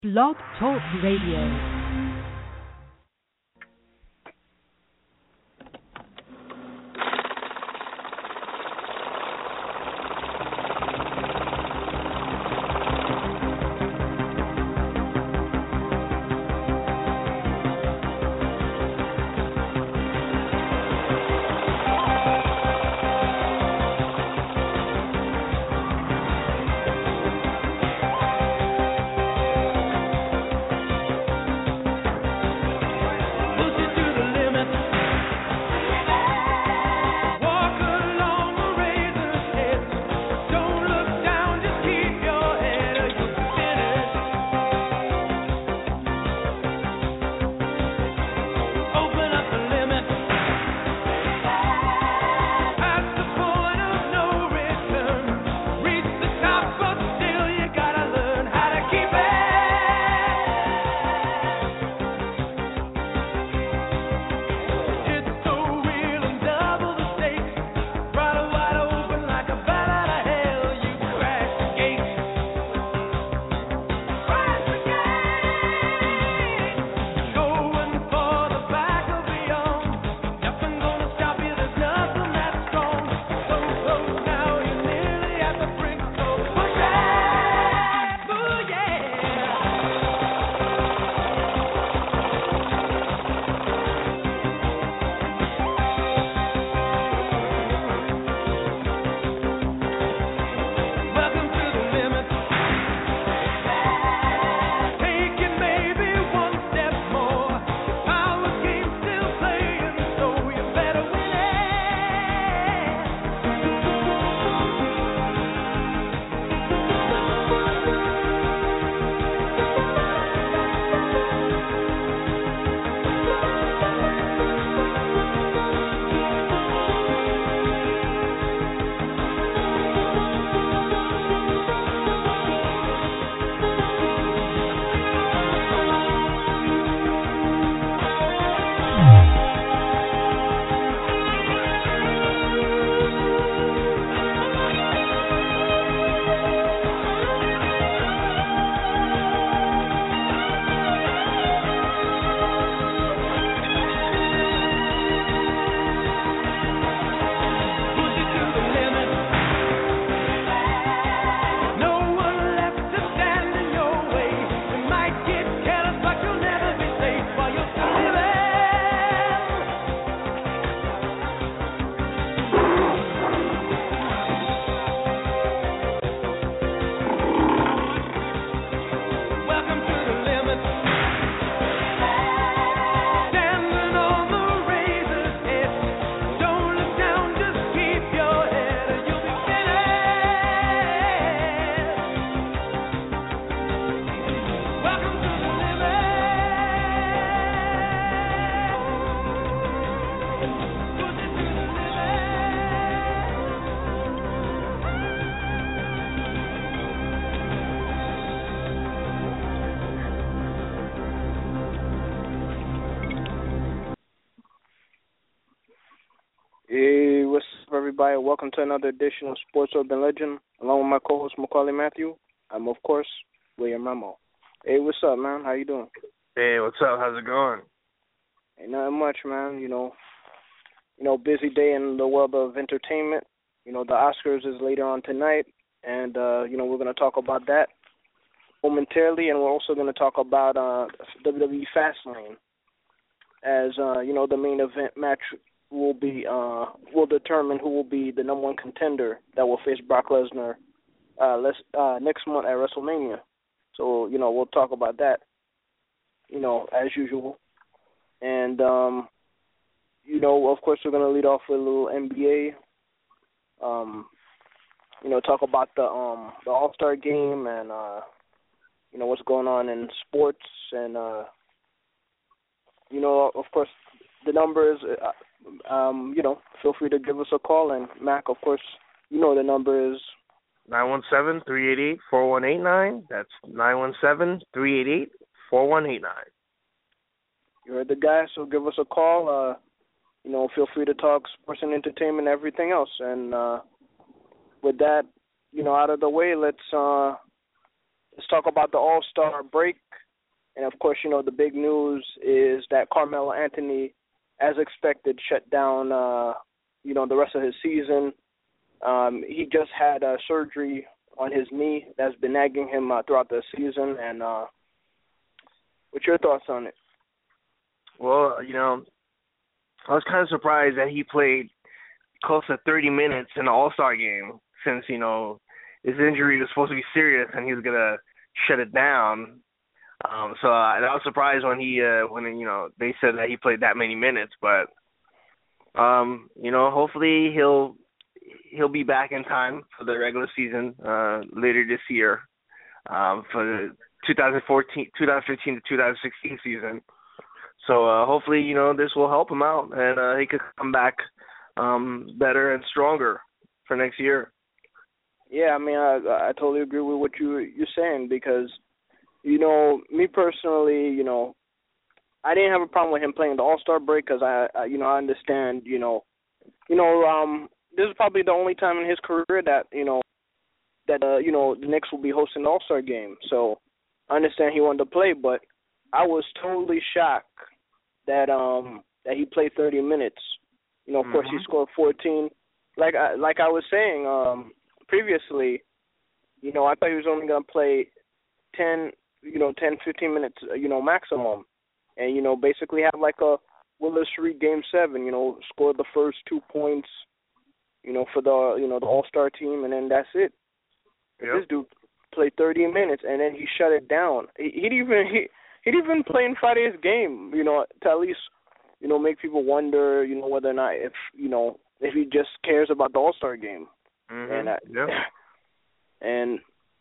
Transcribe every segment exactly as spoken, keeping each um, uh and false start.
Blog Talk Radio. Hey, what's up, everybody? Welcome to another edition of Sports Urban Legend. Along with my co-host, Macaulay Matthew. I'm, of course, William Memo. Hey, what's up, man? How you doing? Hey, what's up? How's it going? Ain't nothing much, man. You know, you know, busy day in the world of entertainment. You know, the Oscars is later on tonight, and, uh, you know, we're going to talk about that momentarily, and we're also going to talk about uh, W W E Fastlane as, uh, you know, the main event match will be uh, will determine who will be the number one contender that will face Brock Lesnar uh, let's, uh, next month at WrestleMania. So, you know, we'll talk about that, you know, as usual. And, um, you know, of course, we're going to lead off with a little N B A, um, you know, talk about the um, the All-Star game and, uh, you know, what's going on in sports. And, uh, you know, of course, the numbers, uh, um, you know, feel free to give us a call. And, Mac, of course, you know the number is nine one seven, three eight eight, four one eight nine. That's nine one seven, three eight eight, four one eight nine. You heard the guy, so give us a call. Uh, you know, feel free to talk sports and entertainment and everything else. And uh, with that, you know, out of the way, let's uh, let's talk about the All-Star break. And, of course, you know, the big news is that Carmelo Anthony, as expected, shut down, uh, you know, the rest of his season. Um, he just had uh, surgery on his knee that's been nagging him uh, throughout the season. And uh, what's your thoughts on it? Well, you know, I was kind of surprised that he played close to thirty minutes in the All-Star game since, you know, his injury was supposed to be serious and he was going to shut it down. Um, so I, I was surprised when he, uh, when you know, they said that he played that many minutes. But, um, you know, hopefully he'll he'll be back in time for the regular season uh, later this year um, for the twenty fourteen, twenty fifteen to twenty sixteen season. So uh, hopefully, you know, this will help him out and uh, he could come back um, better and stronger for next year. Yeah, I mean, I I totally agree with what you you're saying because, you know, me personally, you know, I didn't have a problem with him playing the All-Star break because I, I, you know, I understand, you know, you know, um, this is probably the only time in his career that, you know, that, uh, you know, the Knicks will be hosting the All-Star game. So I understand he wanted to play, but I was totally shocked that um that he played thirty minutes. You know, of mm-hmm. course, he scored fourteen. Like I, like I was saying um, previously, you know, I thought he was only going to play ten, you know, ten, fifteen minutes, you know, maximum. And, you know, basically have like a Willis Reed Game seven, you know, scored the first two points, you know, for the, you know, the All-Star team, and then that's it. Yep. This dude played thirty minutes, and then he shut it down. He, he'd even he, he'd even play in Friday's game, you know, to at least, you know, make people wonder, you know, whether or not if, you know, if he just cares about the All-Star game. Mm-hmm. And I, yep. and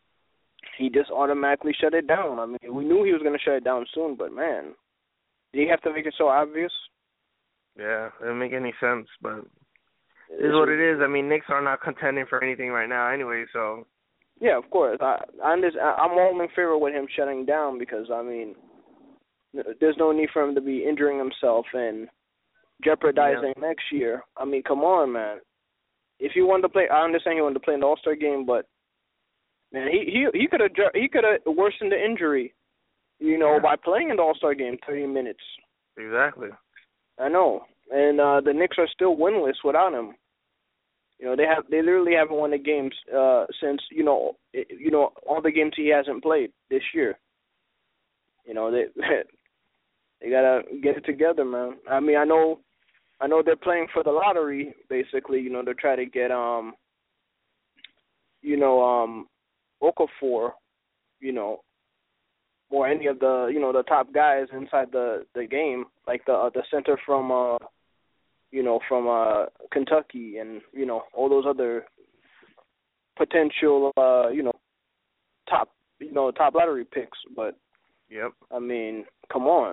he just automatically shut it down. I mean, we knew he was going to shut it down soon, but, man, did he have to make it so obvious? Yeah, it doesn't make any sense, but it is what it is. I mean, Knicks are not contending for anything right now anyway, so. Yeah, of course. I, I understand, I'm all in favor with him shutting down because, I mean, there's no need for him to be injuring himself and jeopardizing yeah. next year. I mean, come on, man. If he wanted to play, I understand he wanted to play in the All-Star game, but man, he he he could have he could have worsened the injury, you know, yeah. by playing in the All-Star game thirty minutes. Exactly. I know, and uh, the Knicks are still winless without him. You know, they have they literally haven't won the games uh, since you know it, you know all the games he hasn't played this year. You know they they gotta get it together, man. I mean, I know. I know they're playing for the lottery, basically, you know, to try to get, um, you know, um, Okafor, you know, or any of the, you know, the top guys inside the, the game, like the uh, the center from, uh, you know, from uh, Kentucky and, you know, all those other potential, uh, you know, top, you know, top lottery picks. But, yep. I mean, come on.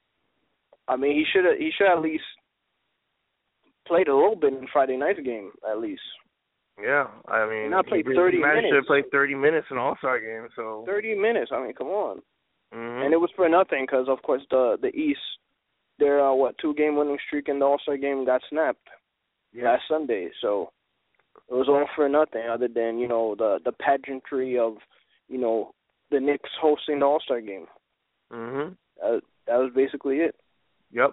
I mean, he should he should at least played a little bit in Friday night's game, at least. Yeah, I mean, not played he, thirty he managed minutes. to play thirty minutes in All-Star game, so thirty minutes. I mean, come on. Mm-hmm. And it was for nothing because, of course, the the East, their uh, what two game winning streak in the All-Star game got snapped yeah. last Sunday. So it was all for nothing, other than you know the the pageantry of you know the Knicks hosting the All-Star game. Mhm. Uh, that was basically it. Yep.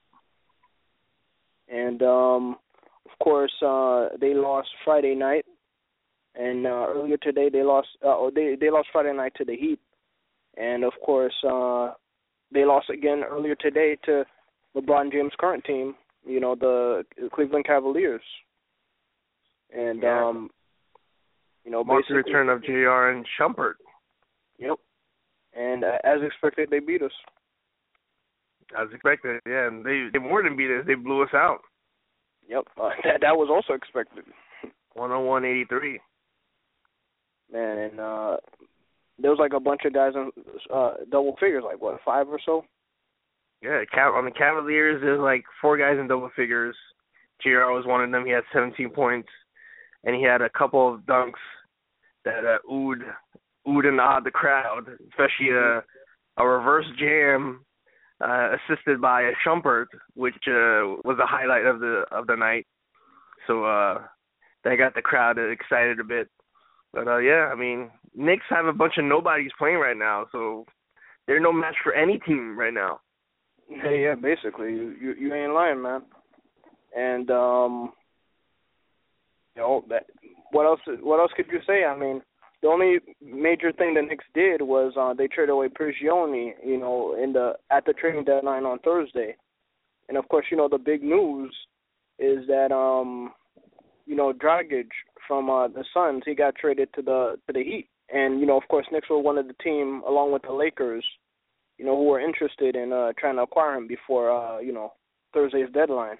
And, um, of course, uh, they lost Friday night. And uh, earlier today, they lost uh, or they, they lost Friday night to the Heat. And, of course, uh, they lost again earlier today to LeBron James' current team, you know, the Cleveland Cavaliers. And, yeah. um, you know, Mark basically. the return of J R and Shumpert. Yep. And uh, as expected, they beat us. As expected, yeah, and they they more than beat us. They blew us out. Yep, uh, that that was also expected. one oh one eighty-three. Man, and uh, there was like a bunch of guys in uh, double figures, like what, five or so? Yeah, on the Cavaliers, there's like four guys in double figures. J R was one of them. He had seventeen points, and he had a couple of dunks that uh, oohed, oohed and awed the crowd, especially a, a reverse jam. Uh, assisted by a Shumpert, which uh, was the highlight of the of the night. So uh, that got the crowd excited a bit. But uh, yeah, I mean, Knicks have a bunch of nobodies playing right now, so they're no match for any team right now. Yeah, yeah, basically, you, you you ain't lying, man. And um, you know that. What else? What else could you say? I mean, the only major thing the Knicks did was uh, they traded away Prigioni, you know, in the at the trading deadline on Thursday. And of course, you know, the big news is that um, you know, Dragic from uh, the Suns, he got traded to the to the Heat. And you know, of course, Knicks were one of the team along with the Lakers, you know, who were interested in uh, trying to acquire him before uh, you know, Thursday's deadline.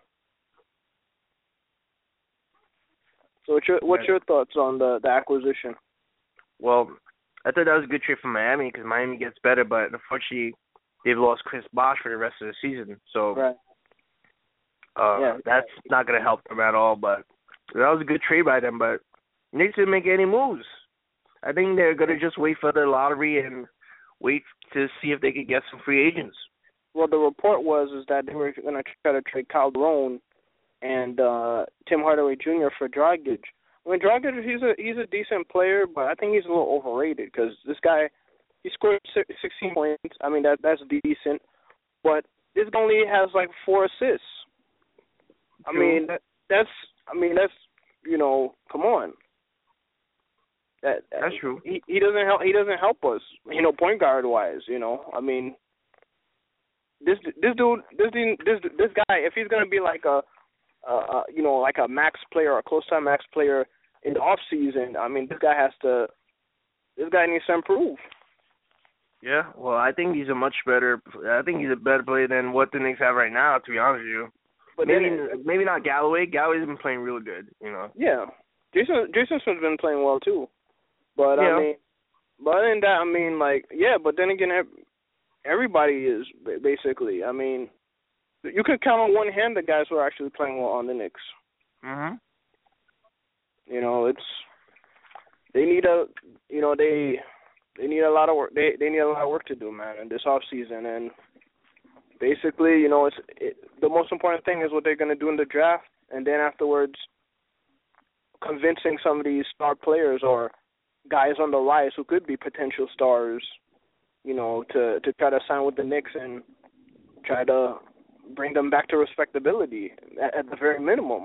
So what's your what's your thoughts on the, the acquisition? Well, I thought that was a good trade for Miami because Miami gets better, but unfortunately they've lost Chris Bosh for the rest of the season. So right. uh, yeah. that's not going to help them at all. But that was a good trade by them. But Knicks didn't make any moves. I think they're going to just wait for the lottery and wait to see if they could get some free agents. Well, the report was is that they were going to try to trade Calderon and uh, Tim Hardaway Junior for Dragic. I mean, Dragic, he's a he's a decent player, but I think he's a little overrated because this guy, he scored sixteen points. I mean, that that's decent, but this guy only has like four assists. I True. mean, that, that's I mean that's you know, come on. That, that that's true. He he doesn't help. He doesn't help us. You know, point guard wise. You know, I mean, this this dude, this dude, this this guy, if he's gonna be like a Uh, you know, like a max player, a close-time max player in the off season. I mean, this guy has to. This guy needs to improve. Yeah, well, I think he's a much better. I think he's a better player than what the Knicks have right now. To be honest with you, but maybe then, maybe not Galloway. Galloway's been playing really good. You know. Yeah, Jason Jason Smith's been playing well too. But yeah. I mean, but other than that, I mean, like, yeah. But then again, everybody is basically. I mean. You can count on one hand the guys who are actually playing well on the Knicks. Mhm. You know, it's they need a you know they they need a lot of work. They they need a lot of work to do, man, in this off season. And basically, you know, it's it, the most important thing is what they're going to do in the draft, and then afterwards, convincing some of these star players or guys on the rise who could be potential stars, you know, to to try to sign with the Knicks and try to bring them back to respectability at, at the very minimum.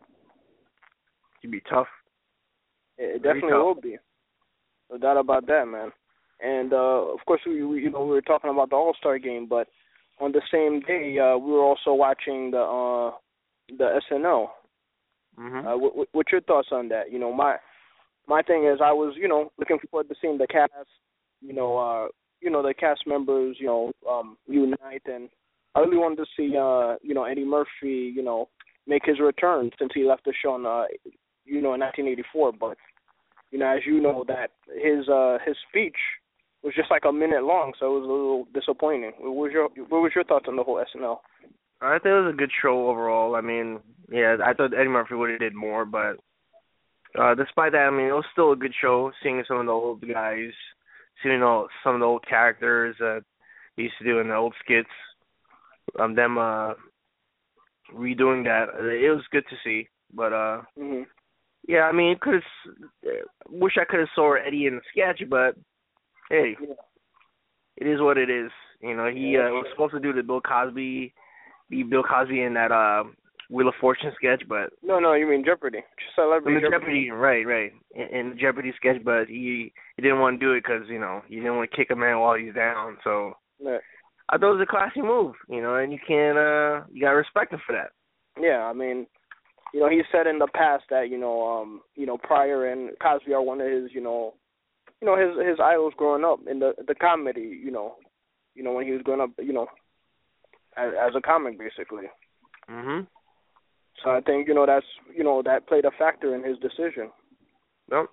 It'd be tough. It, it definitely tough. will be. No doubt about that, man. And uh, of course, we, we you know we were talking about the All-Star game, but on the same day uh, we were also watching the uh, the S N L. Mm-hmm. Uh, what, what's your thoughts on that? You know, my my thing is I was you know looking forward to seeing the cast, you know, uh, you know the cast members, you know, um, unite, and I really wanted to see, uh, you know, Eddie Murphy, you know, make his return since he left the show in, uh, you know, in nineteen eighty-four. But, you know, as you know, that his uh, his speech was just like a minute long, so it was a little disappointing. What was your What was your thoughts on the whole S N L? I think it was a good show overall. I mean, yeah, I thought Eddie Murphy would have did more, but uh, despite that, I mean, it was still a good show. Seeing some of the old guys, seeing all some of the old characters that he used to do in the old skits. Um, them uh, redoing that, it was good to see. But uh, mm-hmm. yeah, I mean, could wish I could have saw Eddie in the sketch, but hey, yeah. It is what it is. You know, he yeah, uh, was supposed to do the Bill Cosby, be Bill Cosby in that uh, Wheel of Fortune sketch, but no, no, you mean Jeopardy? Celebrity in the Jeopardy. Jeopardy, right, right, in, in the Jeopardy sketch, but he he didn't want to do it because you know he didn't want to kick a man while he's down, so. Right. I thought it was a classy move, you know, and you can't, uh, you gotta respect him for that. Yeah, I mean, you know, he said in the past that, you know, um, you know, Pryor and Cosby are one of his, you know, you know, his his idols growing up in the the comedy, you know, you know, when he was growing up, you know, as, as a comic, basically. Mhm. So I think, you know, that's, you know, that played a factor in his decision. Yep.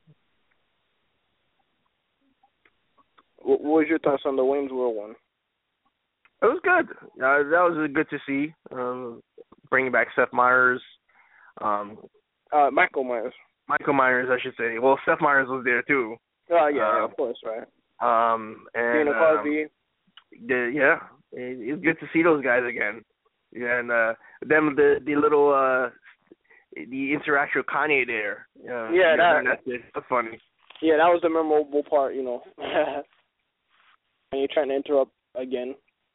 What, what was your thoughts on the Wayne's World one? It was good. Uh, that was good to see. Um, bringing back Seth Meyers. Um, uh, Michael Myers. Michael Myers, I should say. Well, Seth Meyers was there too. Oh yeah, uh, yeah, of course, right. Um, and Dana Carvey. Um, the, yeah, it, it's good to see those guys again. Yeah, and uh, them the the little uh, the interaction with Kanye there. Uh, yeah, that that's, it. That's funny. Yeah, that was the memorable part, you know. And you're trying to interrupt again.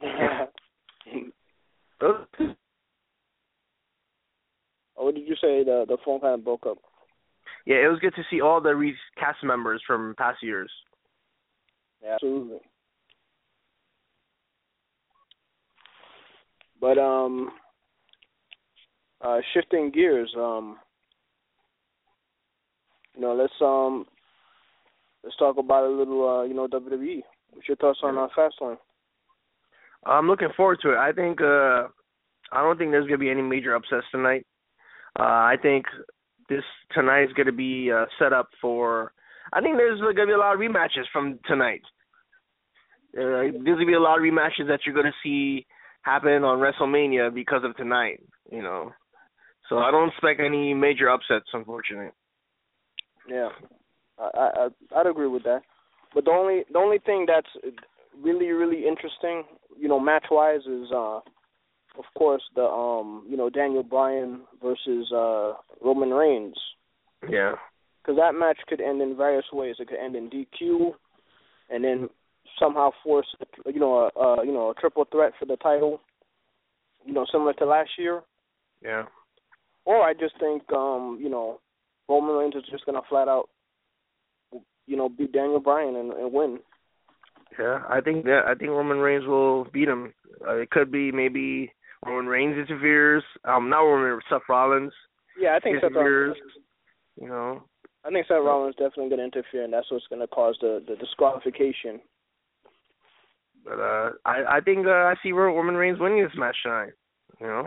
Oh, what did you say? The the phone kind of broke up. Yeah, it was good to see all the re- cast members from past years. Yeah, absolutely. But um, uh, shifting gears, um, you know, let's um, let's talk about a little, uh, you know, W W E. What's your thoughts on uh, Fastlane? I'm looking forward to it. I think uh, I don't think there's gonna be any major upsets tonight. Uh, I think this tonight is gonna be uh, set up for. I think there's gonna be a lot of rematches from tonight. Uh, there's gonna be a lot of rematches that you're gonna see happen on WrestleMania because of tonight. You know, so I don't expect any major upsets, unfortunately. Yeah, I, I I'd agree with that. But the only the only thing that's really really interesting, you know, match wise, is uh, of course the um, you know, Daniel Bryan versus uh Roman Reigns. Yeah. Because that match could end in various ways. It could end in D Q, and then somehow force, you know, a, a you know a triple threat for the title, you know, similar to last year. Yeah. Or I just think, um, you know, Roman Reigns is just gonna flat out, you know, beat Daniel Bryan and, and win. Yeah, I think that I think Roman Reigns will beat him. Uh, it could be maybe Roman Reigns interferes. Um, not Roman, Seth Rollins. Yeah, I think Seth Rollins. You know. I think Seth Rollins definitely going to interfere, and that's what's going to cause the, the disqualification. But uh, I I think uh, I see Roman Reigns winning this match tonight. You know.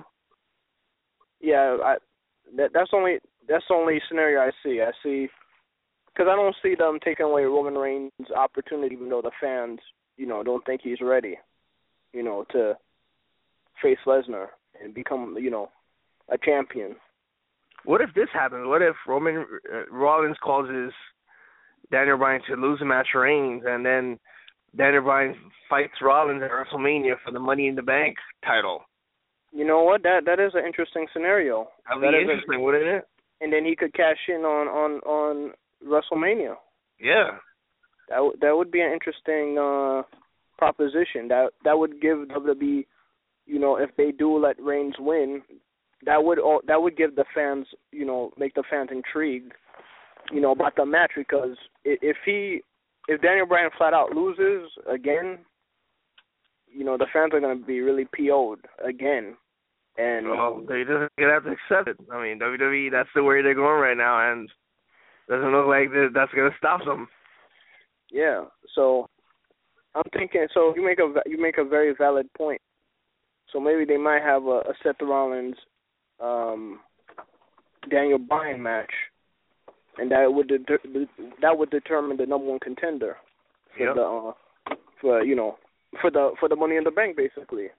Yeah, I that that's only that's the only scenario I see. I see because I don't see them taking away Roman Reigns' opportunity, even though the fans, you know, don't think he's ready, you know, to face Lesnar and become, you know, a champion. What if this happens? What if Roman uh, Rollins causes Daniel Bryan to lose a match to Reigns, and then Daniel Bryan fights Rollins at WrestleMania for the Money in the Bank title? You know what? That that is an interesting scenario. That'd be that interesting, a, wouldn't it? And then he could cash in on on, on WrestleMania. Yeah. That w- that would be an interesting uh, proposition. That that would give W W E, you know, if they do let Reigns win, that would that would give the fans, you know, make the fans intrigued, you know, about the match, because if he if Daniel Bryan flat out loses again, you know, the fans are going to be really P O'd again. And well, they just gonna have to accept it. I mean, W W E, that's the way they're going right now, and doesn't look like that's going to stop them. Yeah. So I'm thinking. So you make a you make a very valid point. So maybe they might have a, a Seth Rollins, um, Daniel Bryan match, and that would deter, that would determine the number one contender for yep. the uh, for you know for the for the Money in the Bank, basically.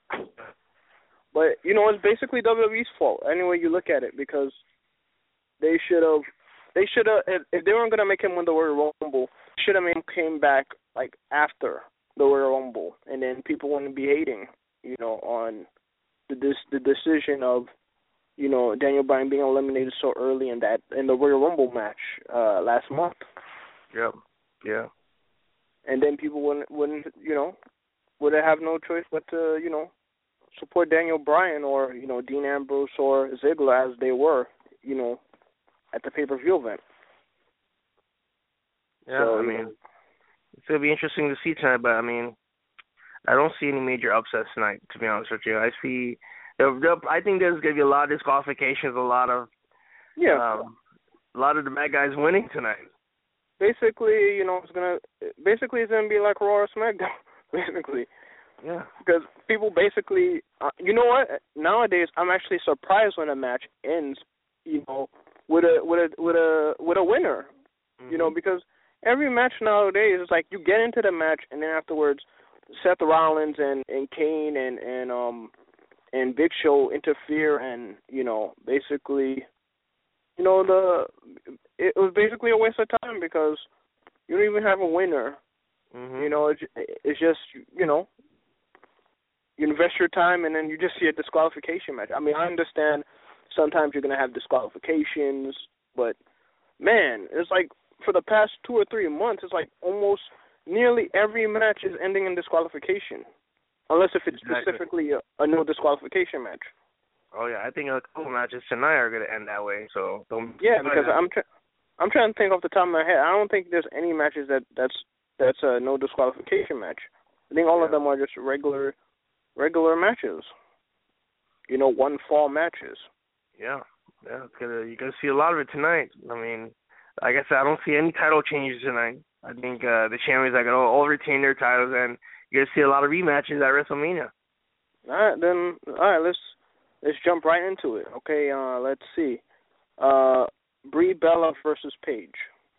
But you know, it's basically W W E's fault any way you look at it, because they should have they should have if, if they weren't gonna make him win the Royal Rumble, should have made him came back like after the Royal Rumble, and then people wouldn't be hating, you know, on the this the decision of, you know, Daniel Bryan being eliminated so early in that in the Royal Rumble match uh, last month. Yep. Yeah. And then people wouldn't wouldn't you know would have no choice but to, you know, support Daniel Bryan or, you know, Dean Ambrose or Ziggler as they were, you know, at the pay-per-view event. Yeah, so, I mean, know. It's going to be interesting to see tonight, but, I mean, I don't see any major upsets tonight, to be honest with you. I see, they'll, they'll, I think there's going to be a lot of disqualifications, a lot of, yeah, um, a lot of the bad guys winning tonight. Basically, you know, it's gonna basically it's gonna be like Raw or SmackDown, basically. Yeah. Because people basically, uh, you know what? Nowadays, I'm actually surprised when a match ends, you know, with a with a with a with a winner. Mm-hmm. You know, because every match nowadays is like you get into the match and then afterwards, Seth Rollins and, and Kane and and um and Big Show interfere and, you know, basically, you know, the it was basically a waste of time because you don't even have a winner. Mm-hmm. You know, it's, it's just, you know, you invest your time and then you just see a disqualification match. I mean, I understand Sometimes you're gonna have disqualifications, but man, it's like for the past two or three months, it's like almost nearly every match is ending in disqualification, unless if it's Exactly. specifically a, a no disqualification match. Oh yeah, I think a couple matches tonight are gonna end that way. So don't. Yeah, because I'm trying. I'm trying to think off the top of my head. I don't think there's any matches that that's that's a no disqualification match. I think all yeah. of them are just regular regular matches. You know, one fall matches. Yeah, yeah. It's gonna, you're gonna see a lot of it tonight. I mean, like I said, I don't see any title changes tonight. I think uh, the champions are gonna all retain their titles, and you're gonna see a lot of rematches at WrestleMania. All right, then. All right, let's let's jump right into it. Okay, uh, let's see. Uh, Brie Bella versus Paige.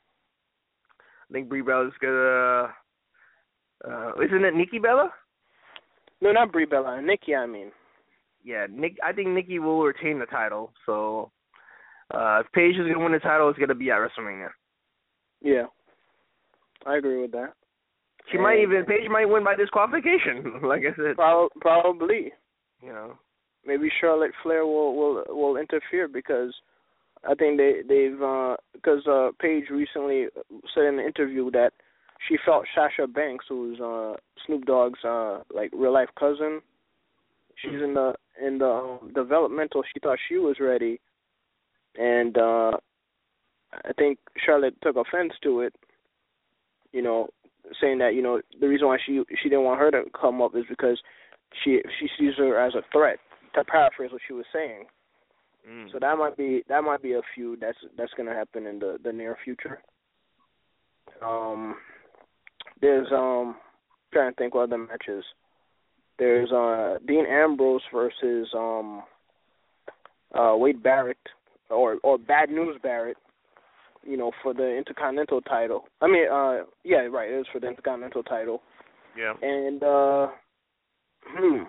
I think Brie Bella's gonna. Uh, isn't it Nikki Bella? No, not Brie Bella. Nikki, I mean. Yeah, Nick. I think Nikki will retain the title. So uh, if Paige is gonna win the title, it's gonna be at WrestleMania. Yeah, I agree with that. She and might even Paige might win by disqualification. Like I said, Pro- probably. You know, maybe Charlotte Flair will will will interfere because I think they they've because uh, uh, Paige recently said in an interview that she felt Sasha Banks, who's uh, Snoop Dogg's uh, like real life cousin, she's in the in the um, developmental. She thought she was ready, and uh, I think Charlotte took offense to it. You know, saying that you know the reason why she she didn't want her to come up is because she she sees her as a threat. To paraphrase what she was saying. Mm. So that might be that might be a feud that's that's gonna happen in the, the near future. Um, there's um trying to think what other matches. There's uh Dean Ambrose versus um uh Wade Barrett or or Bad News Barrett, you know, for the Intercontinental title. I mean, uh yeah, right, it was for the Intercontinental title. Yeah. And uh hmm.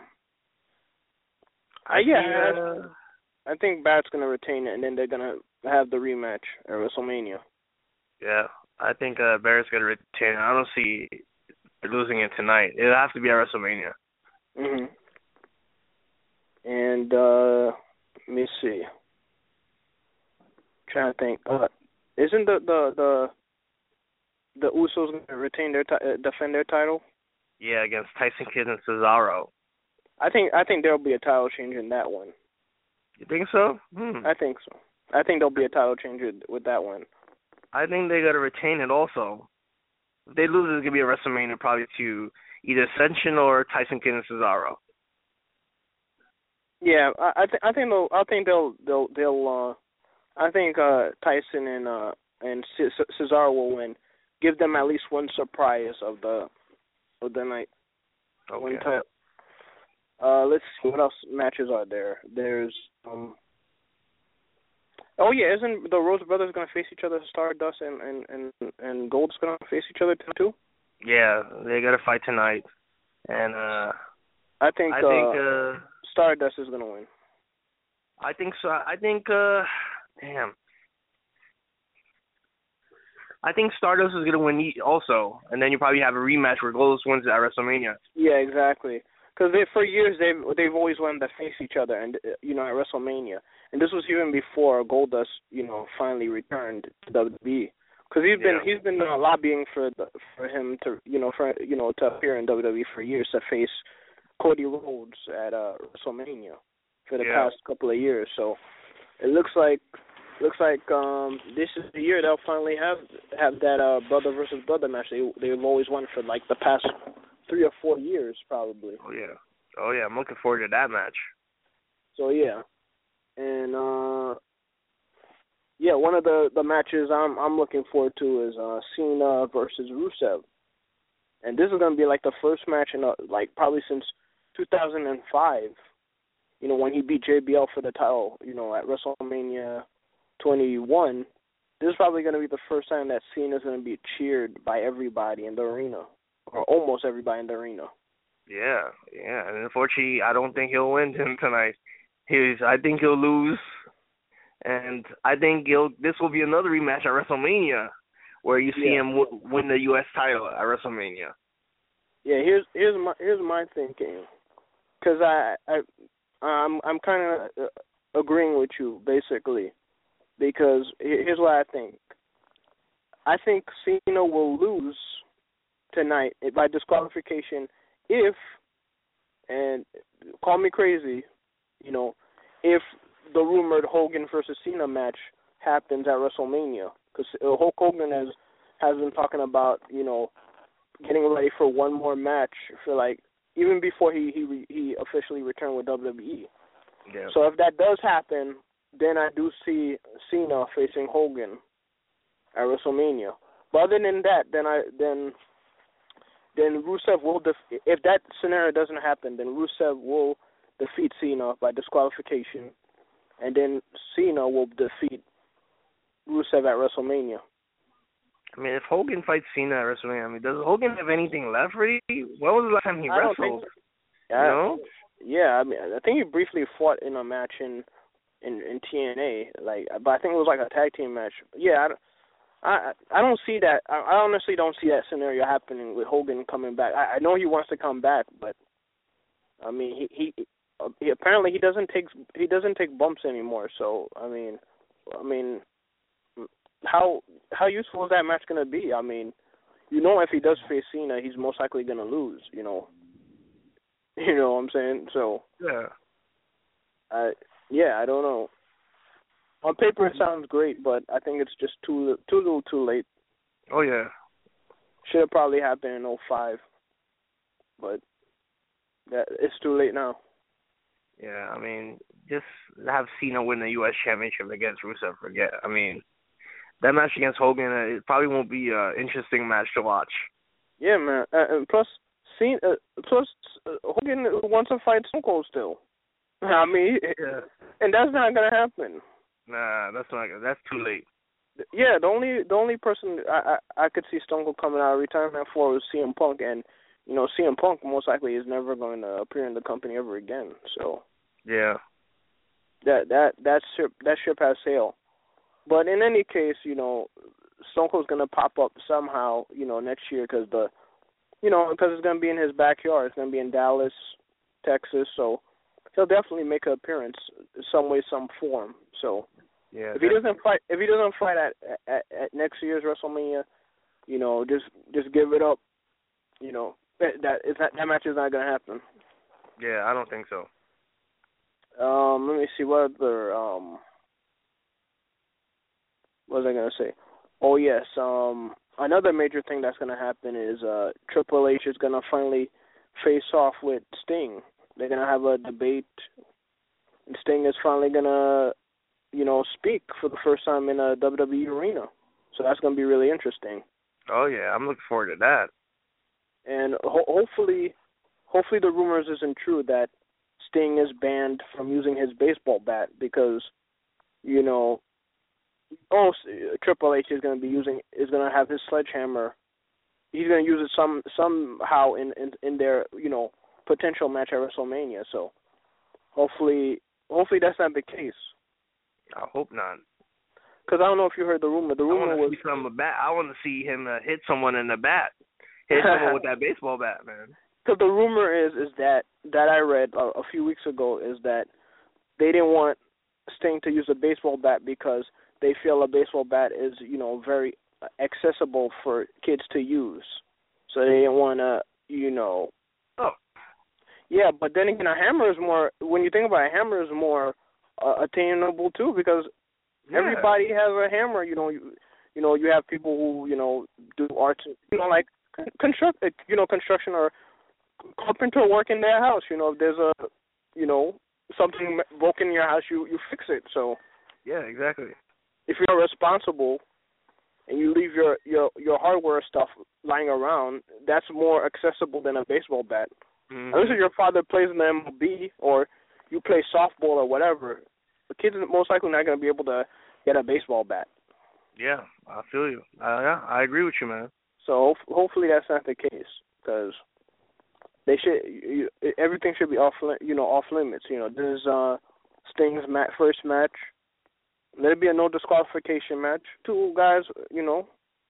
I uh, yeah, see, uh, I think Barrett's gonna retain it, and then they're gonna have the rematch at WrestleMania. Yeah, I think uh, Barrett's gonna retain. I don't see losing it tonight. It'll have to be at WrestleMania. Mhm. And uh, let me see. I'm trying to think. Uh, isn't the the the the Usos gonna retain their t- uh, defend their title? Yeah, against Tyson Kidd and Cesaro. I think I think there'll be a title change in that one. You think so? Hmm. I think so. I think there'll be a title change with that one. I think they gotta retain it also. If they lose, it's gonna be a WrestleMania probably to either Ascension or Tyson Kidd and Cesaro. Yeah, I, I think I think they'll I think they'll they'll they'll uh I think uh Tyson and uh and C- C- Cesaro will win. Give them at least one surprise of the of the night. Okay. One time. Uh, let's see what else matches are there. There's um. Oh yeah, isn't the Rose Brothers gonna face each other? Stardust and and and, and Gold's gonna face each other too. Yeah, they gotta fight tonight, and uh, I think I uh, think uh, Stardust is gonna win. I think so. I think uh, damn. I think Stardust is gonna win also, and then you probably have a rematch where Goldust wins at WrestleMania. Yeah, exactly. Because for years they've they've always wanted to face each other, and you know at WrestleMania, and this was even before Goldust you know finally returned to W W E. Because he's been Yeah. he's been uh, lobbying for the, for him to you know for you know to appear in W W E for years to face Cody Rhodes at uh, WrestleMania for the Yeah. past couple of years. So it looks like looks like um this is the year they'll finally have have that uh, brother versus brother match they they've always wanted for like the past three or four years probably. Oh yeah. Oh yeah. I'm looking forward to that match. So yeah, and uh, yeah, one of the, the matches I'm I'm looking forward to is uh, Cena versus Rusev, and this is gonna be like the first match in a, like probably since two thousand five. You know when he beat J B L for the title. You know at WrestleMania twenty-one. This is probably gonna be the first time that Cena's gonna be cheered by everybody in the arena, or almost everybody in the arena. Yeah, yeah. And unfortunately, I don't think he'll win tonight. He's. I think he'll lose, and I think he'll. This will be another rematch at WrestleMania, where you see Yeah. him w- win the U S title at WrestleMania. Yeah, here's here's my here's my thinking, because I I I'm I'm kind of agreeing with you basically because here's what I think. I think Cena will lose tonight by disqualification if, and call me crazy, you know, if the rumored Hogan versus Cena match happens at WrestleMania, because Hulk Hogan has has been talking about, you know, getting ready for one more match for like even before he he he officially returned with W W E. Yeah. So if that does happen, then I do see Cena facing Hogan at WrestleMania. But other than that, then I then then Rusev will def- if that scenario doesn't happen, then Rusev will defeat Cena by disqualification, and then Cena will defeat Rusev at WrestleMania. I mean, if Hogan fights Cena at WrestleMania, I mean, does Hogan have anything left really? When was the last time he I don't wrestled? think so. I, You know? Yeah, I mean, I think he briefly fought in a match in in, in T N A, like, but I think it was like a tag team match. Yeah, I, I, I don't see that. I, I honestly don't see that scenario happening with Hogan coming back. I, I know he wants to come back, but I mean, he he, uh, he apparently he doesn't take he doesn't take bumps anymore. So I mean, I mean, how how useful is that match gonna be? I mean, you know, if he does face Cena, he's most likely gonna lose. You know. You know what I'm saying? So, Yeah. I yeah, I don't know. On paper, it sounds great, but I think it's just too too little, too late. Oh yeah. Should have probably happened in oh five, but that it's too late now. Yeah, I mean, just have Cena win the U S Championship against Rusev. Forget. I mean, that match against Hogan, uh, it probably won't be an interesting match to watch. Yeah, man. Uh, and plus, Cena, uh, plus uh, Hogan wants to fight Stone Cold still. I mean, Yeah. and that's not gonna happen. Nah, that's not. That's too late. Yeah, the only the only person I, I I could see Stone Cold coming out of retirement for was C M Punk, and you know C M Punk most likely is never going to appear in the company ever again. So Yeah. that that that ship that ship has sailed. But in any case, you know, Stone Cold's going to pop up somehow, you know, next year because the, you know, because it's going to be in his backyard. It's going to be in Dallas, Texas. So he'll definitely make an appearance some way, some form. So. Yeah. If he doesn't fight, if he doesn't fight at, at at next year's WrestleMania, you know, just just give it up. You know, that that is not, that match is not gonna happen. Yeah, I don't think so. Um, let me see what other um, what was I gonna say? Oh yes, um, another major thing that's gonna happen is uh, Triple H is gonna finally face off with Sting. They're gonna have a debate, and Sting is finally gonna, you know, speak for the first time in a W W E arena. So that's going to be really interesting. Oh yeah, I'm looking forward to that. And ho- hopefully, hopefully the rumors isn't true that Sting is banned from using his baseball bat because, you know, oh, Triple H is going to be using is going to have his sledgehammer. He's going to use it some somehow in, in in their, you know, potential match at WrestleMania. So hopefully, hopefully that's not the case. I hope not. Because I don't know if you heard the rumor. The rumor I want was to see some bat. I want to see him uh, hit someone in the bat. Hit someone with that baseball bat, man. Because the rumor is is that that I read a, a few weeks ago is that they didn't want Sting to use a baseball bat because they feel a baseball bat is, you know, very accessible for kids to use. So they didn't want to, you know. Oh. Yeah, but then again, a hammer is more. When you think about it, a hammer is more Uh, attainable too, because yeah. everybody has a hammer. You know, you, you know, you have people who, you know, do arts, you know, like construct, you know, construction or carpenter work in their house. You know, if there's a, you know, something broken in your house, you you fix it. So yeah, exactly. If you're responsible and you leave your your your hardware stuff lying around, that's more accessible than a baseball bat. Mm-hmm. Unless your father plays in the M L B or you play softball or whatever, the kid's most likely not going to be able to get a baseball bat. Yeah, I feel you. Uh, yeah, I agree with you, man. So ho- hopefully that's not the case, because they should. You, everything should be off, you know, off limits. You know, this is uh, Sting's mat- first match. Let it be a no disqualification match. Two guys, you know,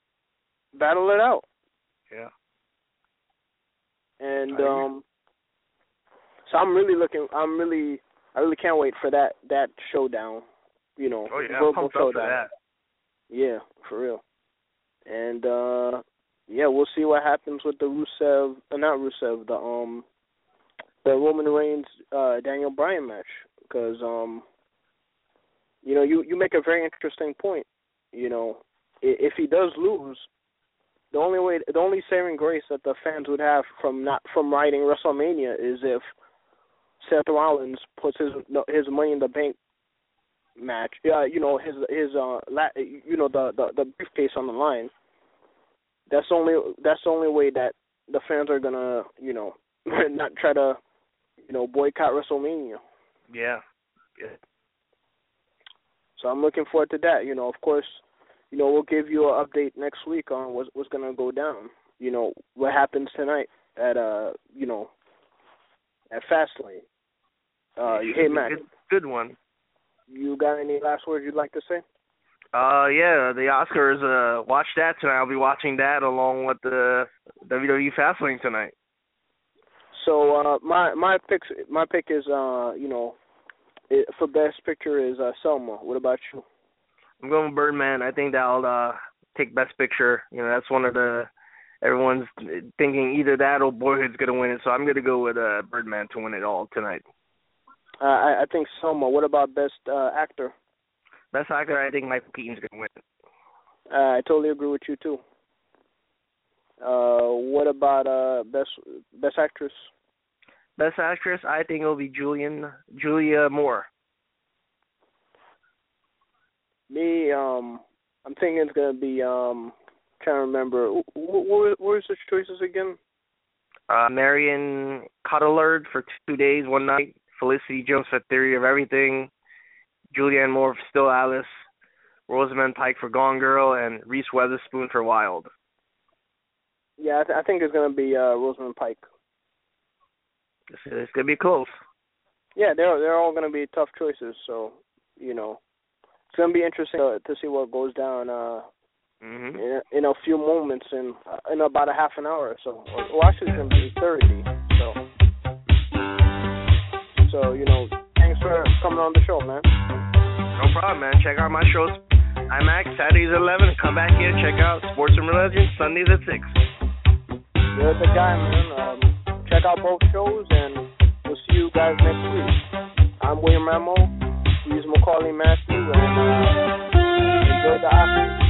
battle it out. Yeah. And um. So I'm really looking. I'm really I really can't wait for that that showdown. You know, oh yeah, verbal I'm pumped up for showdown. that. Yeah, for real. And uh yeah, we'll see what happens with the Rusev, uh, not Rusev, the um, the Roman Reigns, uh, Daniel Bryan match, because um, you know, you you make a very interesting point. You know, if he does lose, the only way, the only saving grace that the fans would have from not from riding WrestleMania is if Seth Rollins puts his his Money in the Bank match, uh, you know, his his uh, la, you know, the, the the briefcase on the line. That's only that's the only way that the fans are gonna, you know, not try to, you know, boycott WrestleMania. Yeah. Yeah. So I'm looking forward to that. You know, of course, you know, we'll give you an update next week on what's, what's gonna go down. You know, what happens tonight at uh, you know, at Fastlane. Uh, hey Matt, good, good one. You got any last words you'd like to say? Uh, yeah, the Oscars. Uh, watch that tonight. I'll be watching that along with the W W E Fastlane tonight. So uh, my my pick my pick is uh, you know, it, for best picture is uh, Selma. What about you? I'm going with Birdman. I think that'll uh, take best picture. You know, that's one of the everyone's thinking either that or Boyhood's gonna win it. So I'm gonna go with uh, Birdman to win it all tonight. Uh, I, I think Selma. What about best uh, actor? Best actor, I think Michael Keaton's going to win it. Uh, I totally agree with you, too. Uh, what about uh, best best actress? Best actress, I think it'll be Julian, Julia Moore. Me, um, I'm thinking it's going to be, um, trying to remember, what, what, what was the choices again? Uh, Marion Cotillard for Two Days, One Night. Felicity Jones for Theory of Everything. Julianne Moore for Still Alice, Rosamund Pike for Gone Girl, and Reese Witherspoon for Wild. Yeah, I, th- I think it's going to be uh, Rosamund Pike. It's, it's going to be close. Yeah, they're they're all going to be tough choices. So, you know, it's going to be interesting to, to see what goes down uh, mm-hmm. in, in a few moments in uh, in about a half an hour or so. Well, actually, it's going to be thirty. So, so you know, thanks for coming on the show, man. No problem, man. Check out my shows. IMAX, Saturdays at eleven. Come back here. Check out Sports and Religion, Sundays at six. You're the guy, man. Um, check out both shows, and we'll see you guys next week. I'm William Ramo. He's Macaulay Matthews, and uh, enjoy the afternoon.